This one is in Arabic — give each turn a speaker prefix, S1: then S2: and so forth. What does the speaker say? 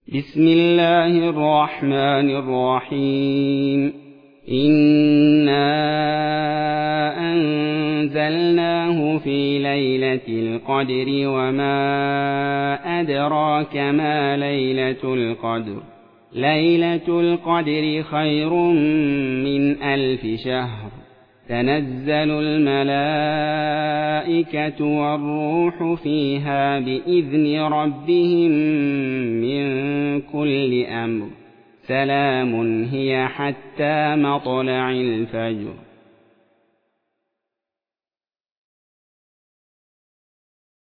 S1: بسم الله الرحمن الرحيم. إنا أنزلناه في ليلة القدر وما أدراك ما ليلة القدر. ليلة القدر خير من 1000 شهر. تنزل الملائكة والروح فيها بإذن ربهم من كل أمر. سلام هي حتى مطلع الفجر.